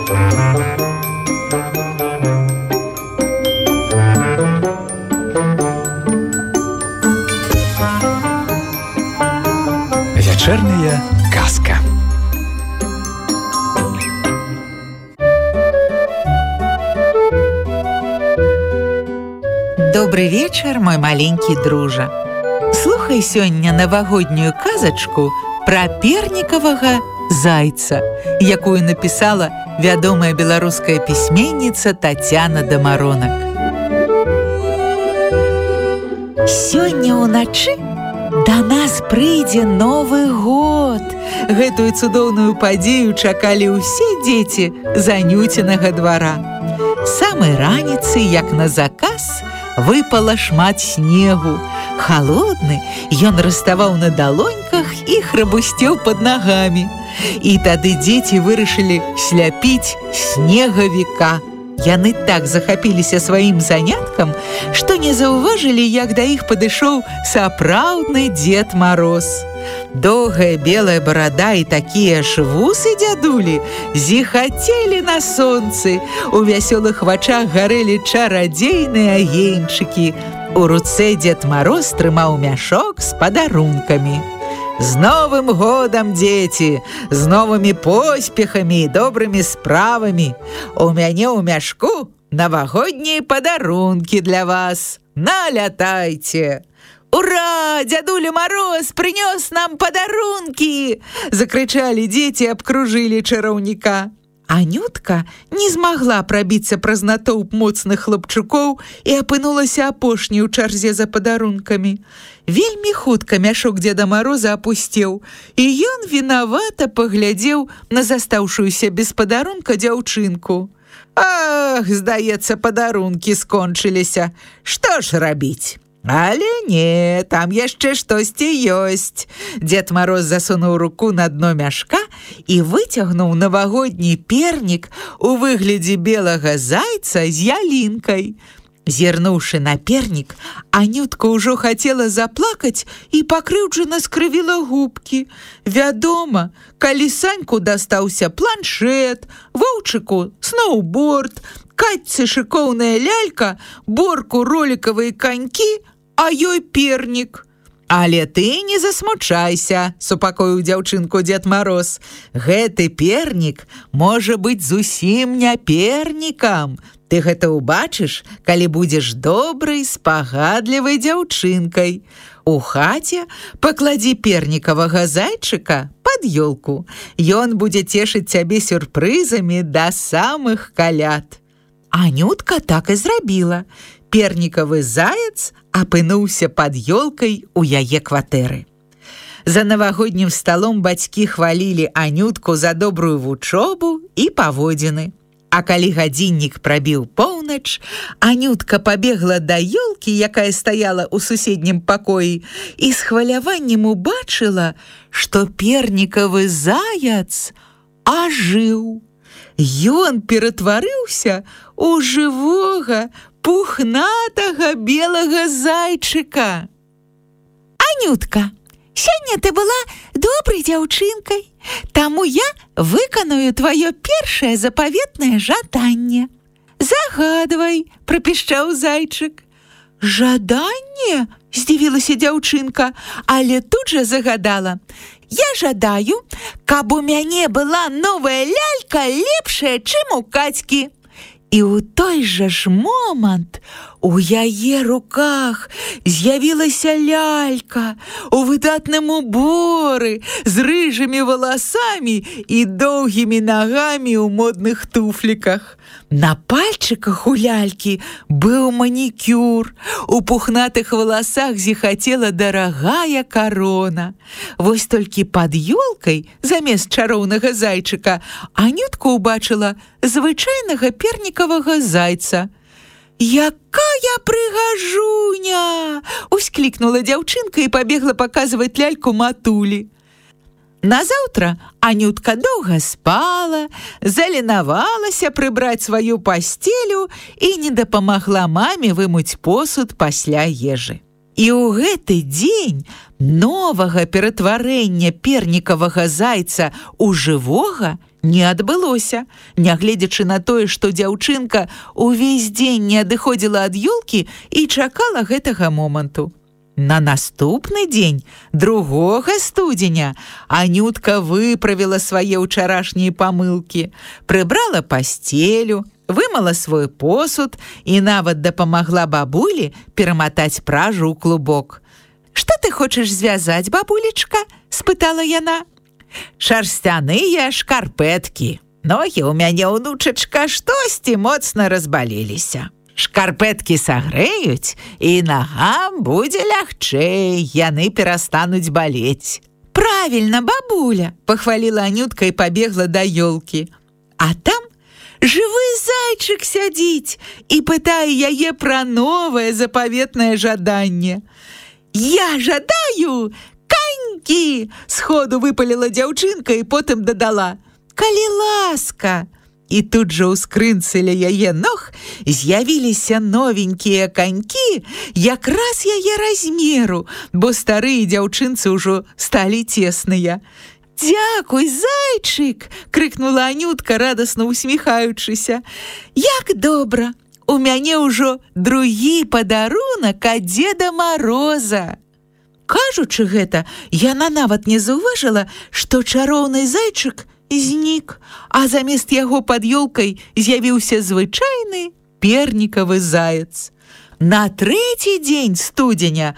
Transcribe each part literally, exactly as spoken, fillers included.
Вечерняя казка. Добрый вечер, мой маленький дружа. Слухай сёння навагоднюю казачку пра пернікавага зайца, якую напісала вядомая беларуская пісьменніца Тацяна Дамаронак. Сёння ўначы да нас прыйдзе Новы год. Гэтую цудоўную падзею чакалі ўсе дзеці занюценага двара. Самай раніцы, як на заказ, выпала шмат снегу. Халодны, ён раставаў на далоньках і храбусцеў пад нагамі. І тады дзеці вырашылі сляпіць снегавіка. Яны так захапіліся сваім заняткам, што не заўважылі, як да іх падышоў сапраўдны Дзед Мароз. Доўгая белая барада і такія ж вусы дзядулі зіхацелі на сонцы. У вясёлых вачах гарэлі чарадзейныя агеньчыкі. У руцэ Дзед Мароз трымаў мяшок з падарункамі. З Новым годам, дзеці! З новымі поспехамі і добрымі справамі! У мяне ў мяшку навагоднія падарункі для вас! Налятайце! Ура! Дзядуля Мароз прынёс нам падарункі! Закрычалі дзеці і абкружылі чараўніка. Анютка не змагла прабіцца праз натоўп моцных хлапчукоў і апынулася апошняй у чарзе за падарункамі. Вельмі хутка мяшок Дзеда Мароза апусцеў, і ён вінавата паглядзеў на застаўшуюся без падарунка дзяўчынку. Ах, здаецца, падарункі скончыліся. Што ж рабіць? Але не, там яшчэ штосьці ёсць. Дзед Мароз засунуў руку на дно мяшка і выцягнуў навагодні пернік у выглядзе белага зайца з ялінкай. Зірнуўшы на пернік, Анютка ўжо хацела заплакаць і пакрыўджана скрывіла губкі. Вядома, калі Саньку дастаўся планшет, Воўчыку сноўборд, Катцы шыкоўная лялька, Борку ролікавыя канькі, а ёй пернік. Але ты не засмучайся, супакоіў дзяўчынку Дзед Мароз. Гэты пернік можа быць зусім не пернікам. Ты гэта ўбачыш, калі будзеш добрай, спагадлівай дзяўчынкай. У хаце пакладзі пернікавага зайчыка пад ёлку. Ён будзе цешыць цябе сюрпрызамі да самых каляд. Анютка так і зрабіла. Пернікавы заяц апынуўся пад ёлкай у яе кватэры. За навагоднім сталом бацькі хвалілі Анютку за добрую вучобу і паводзіны. А калі гадзіннік прабіў поўнач, Анютка пабегла да ёлкі, якая стаяла ў суседнім пакоі, і з хваляваннем убачыла, што пернікавы заяц ажыў. Ён ператварыўся у жывога, пухнатага белага зайчыка. Анютка, сёння ты была добрай дзяўчынкай, таму я выканаю тваё першае запаветнае жаданне. Загадвай, прапішчаў зайчык. Жаданне? Здзівілася дзяўчынка, але тут жа загадала. Я жадаю, каб у мяне была новая лялька лепшая, чым у Кацькі. І ў той жа ж момант у яе руках з'явілася лялька у выдатным уборы з рыжымі валасамі і доўгімі нагамі ў модных туфліках. На пальчыках у лялькі быў манікюр, у пухнатых валасах зіхацела дарагая карона. Вось толькі пад ёлкай, замест чароўнага зайчыка, Анютка ўбачыла звычайнага пернікавага зайца. «Якая прыгажуня!» – усклікнула дзяўчынка і пабегла паказваць ляльку матулі. Назаўтра Анютка доўга спала, заленавалася прыбраць сваю пасцелю і не дапамагла маме вымыць посуд пасля ежы. І ў гэты дзень новага ператварэння пернікавага зайца ў жывога не адбылося. Нягледзячы на тое, што дзяўчынка увесь дзень не адыходзіла ад ёлкі і чакала гэтага моманту. На наступны дзень, другога студзеня, Анютка выправіла свае ўчарашнія памылкі, прыбрала пасцелю, вымала свой посуд і нават дапамагла бабулі пераматаць пражу ў клубок. «Што ты хочаш звязаць, бабулечка?» – спытала яна. «Шарсцяныя шкарпэткі. Ногі ў мяне, унучачка, штосьці моцна разбалеліся. Шкарпэткі сагрэюць, і нагам будзе лягчэй, яны перастануць балець». «Правільна, бабуля!» – пахваліла Анютка і пабегла да ёлкі. А там жывы зайчык сядзіць і пытае яе пра новае запаветнае жаданне. «Я жадаю канькі!» – сходу выпаліла дзяўчынка і потым дадала: «Калі ласка!» І тут жа ў скрынцы ля яе ног з'явіліся новенькія канькі якраз яе размеру, бо старыя дзяўчынцы ўжо сталі цесныя. «Дзякуй, зайчык!» – крыкнула Анютка, радасна усміхаючыся. «Як добра! У мяне ўжо другі падарунак ад Дзеда Мароза!» Кажучы гэта, яна нават не заўважыла, што чароўны зайчык знік, а замест яго пад ёлкай з'явіўся звычайны пернікавы заяц. На трэці дзень студзеня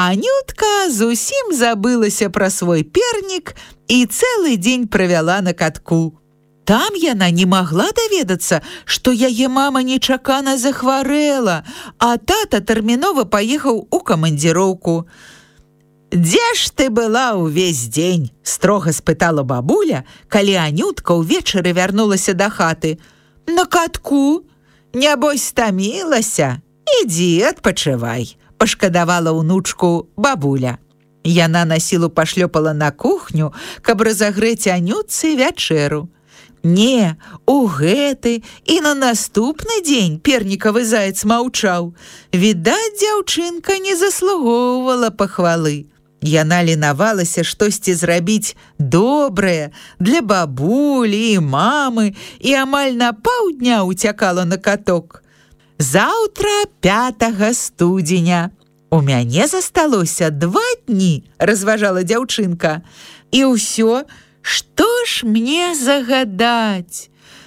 Анютка зусім забылася пра свой пернік і цэлы дзень правяла на катку. Там яна не магла даведацца, што яе мама нечакана захварэла, а тата тэрмінова паехаў у камандзіроўку. «Дзе ж ты была ўвесь дзень?» – строга спытала бабуля, калі Анютка ўвечары вярнулася да хаты. «На катку? Нябось стамілася? Ідзі, адпачывай», – пашкадавала ўнучку бабуля. Яна на сілу пашлёпала на кухню, каб разагрэць Анютцы вячэру. Не, у гэты і на наступны дзень пернікавы заяц маўчаў. Відаць, дзяўчынка не заслугоўвала пахвалы. Яна ленавалася штосьці зрабіць добрае для бабулі і мамы і амаль на паўдня уцякала на каток. «Заўтра пятага студзеня. У мяне засталося два дні», – разважала дзяўчынка. «І ўсё, што ж мне загадаць?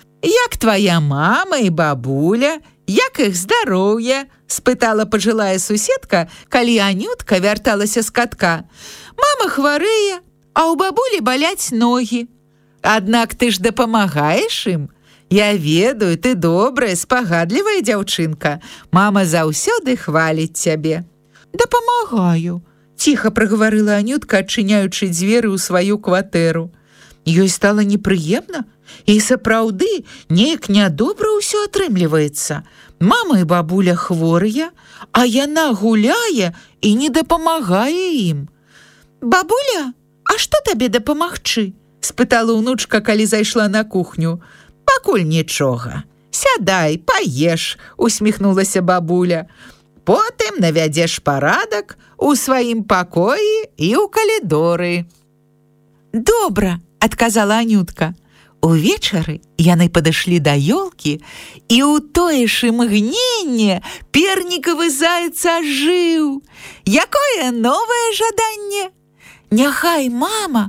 Як твая мама і бабуля, як іх здароўе?» – спытала пажылая суседка, калі Анютка вярталася з катка. «Мама хварэе, а ў бабулі баляць ногі. Аднак ты ж дапамагаеш ім? Я ведаю, ты добрая, спагадлівая дзяўчынка. Мама заўсёды хваліць цябе». «Дапамагаю», – ціха прагаварыла Анютка, адчыняючы дзверы ў сваю кватэру. Ёй стала непрыемна, і сапраўды неяк нядобра ўсё атрымліваецца. Мама і бабуля хворыя, а яна гуляе і не дапамагае ім. «Бабуля, а што табе дапамагчы?» – спытала ўнучка, калі зайшла на кухню. «Пакуль нічога. Сядай, паеш», – усміхнулася бабуля. «Потым навядзеш парадак у сваім пакоі і ў калідоры». «Добра», – адказала Анютка. Увечары яны падышлі да ёлкі, і ў тое ж імгненне пернікавы заяц ажыў. «Якое новае жаданне?» «Няхай мама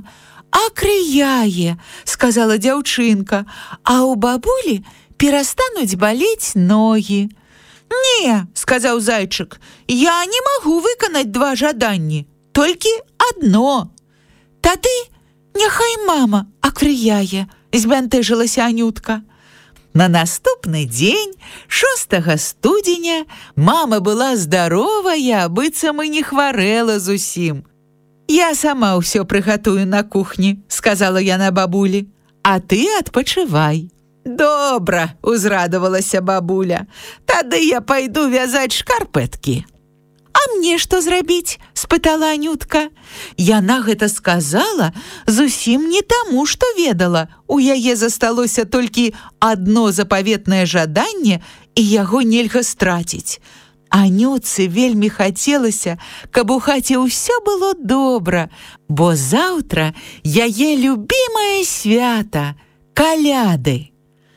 акрыяе», – сказала дзяўчынка, «а ў бабулі перастануць балець ногі». «Не», – сказаў зайчык, «я не магу выканаць два жаданні, толькі адно». «Тады няхай мама акрыяе», – збянтэжылася Анютка. На наступны дзень, шостага студзеня, мама была здаровая, быццам і не хварэла зусім. «Я сама ўсё прыгатую на кухні», – сказала яна бабулі, «а ты адпачывай». «Добра», – узрадавалася бабуля, «тады я пайду вязаць шкарпэткі». «А мне што зрабіць?» – спытала Анютка. Яна гэта сказала зусім не таму, што ведала. У яе засталося толькі адно запаветнае жаданне, і яго нельга страціць. Анютцы вельмі хацелася, каб у хаце ўсё было добра, бо заўтра яе любімае свята каляды.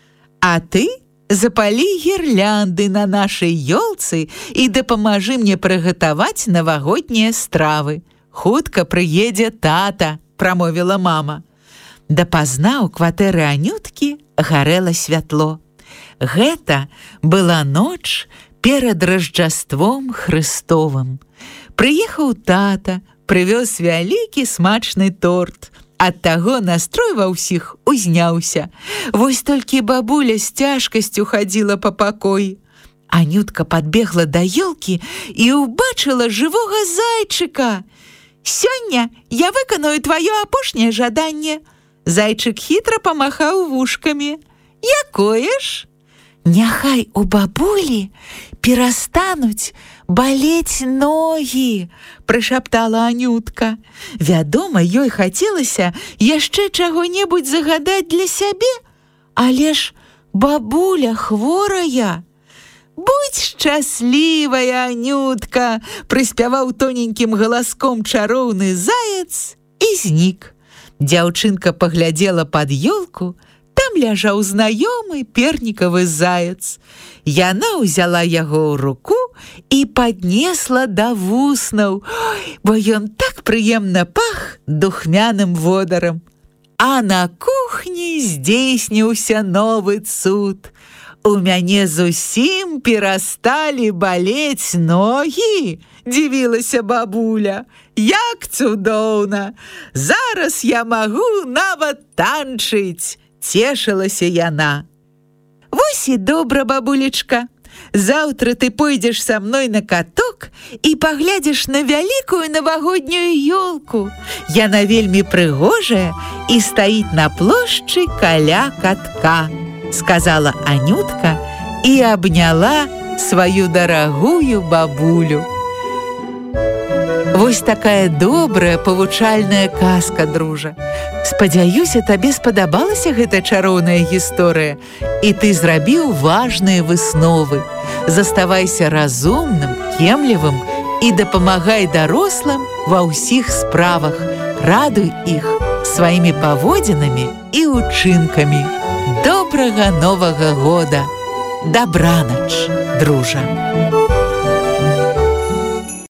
А ты запалі гірлянды на нашай ёлцы і дапамажы мне прыгатаваць навагоднія стравы. Хутка прыедзе тата, прамовіла мама. Дапазна ў кватэры Анюткі гарэла святло. Гэта была ноч перад Рождеством Христовым. Прыехаў тата, прывёз вялікі смачны торт. Ад таго настрой ва ўсіх узняўся. Вось толькі бабуля з цяжкасцю хадзіла па пакоі. Анютка падбегла да ёлкі і ўбачыла жывога зайчыка. «Сёння я выканаю тваё апошняе жаданне». Зайчык хітра памахаў вушкамі. «Якое ж?» «Няхай у бабулі перастануць балець ногі», прышаптала Анютка. Вядома, ёй хацелася яшчэ чаго-небудзь загадаць для сябе, але ж бабуля хворая. «Будь шчаслівая, Анютка», прыспяваў тоненькім галаском чароўны заяц і знік. Дзяўчынка паглядзела пад ёлку. Там ляжаў знаёмы пернікавы заяц. Яна ўзяла яго ў руку і паднесла да вуснаў, бо ён так прыемна пах духмяным водарам. А на кухні здзейсніўся новы цуд. У мяне зусім перасталі балець ногі, дзівілася бабуля. Як цудоўна! Зараз я магу нават танчыць, цешылася яна. Вось і добра, бабулечка. Заўтра ты пойдзеш са мной на каток і паглядзіш на вялікую навагоднюю ёлку. Яна вельмі прыгожая і стаіць на плошчы каля катка, сказала Анютка і абняла сваю дарагую бабулю. Вось такая добрая павучальная казка, дружа. Спадзяюся, табе спадабалася гэта чароўная гісторыя, і ты зрабіў важныя высновы. Заставайся разумным, кемлівым і дапамагай дарослым ва ўсіх справах. Радуй іх сваімі паводзінамі і ўчынкамі. Добрага Новага года! Дабранач, дружа!